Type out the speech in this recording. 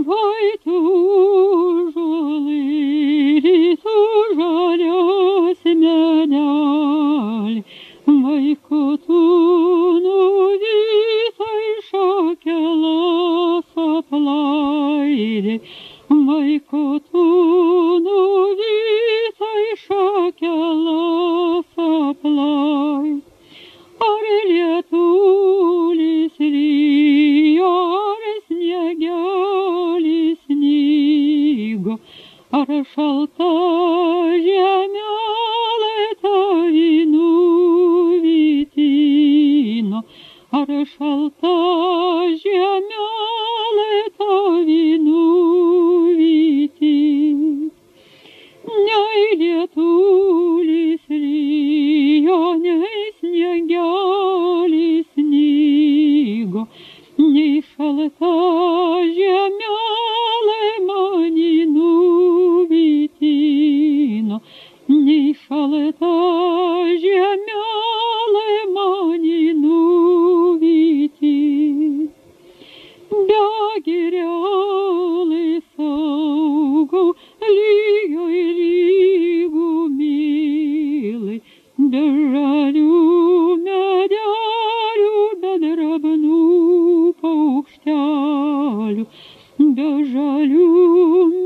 Vai tu žolėlį, tu žalias medeli, vaikų tu nuvytai šakelas aplaidė, vaikų tu nuvytai šakelas aplaidė. Ar lietulis lyjo, ar sniegelis snygo, ar šalta žemelė tavį nuvytino, ar šalta žemelė tavį nuvytino. Nei lietulis lyjo, nei sniegelis snygo, nei šalta žemelė mani nuvytino, nei šalta žemelė mani nuvytino. Be girelės augau, lygioj lygų mylai, be žalių medelių, be drabnų paukštelių, be žalių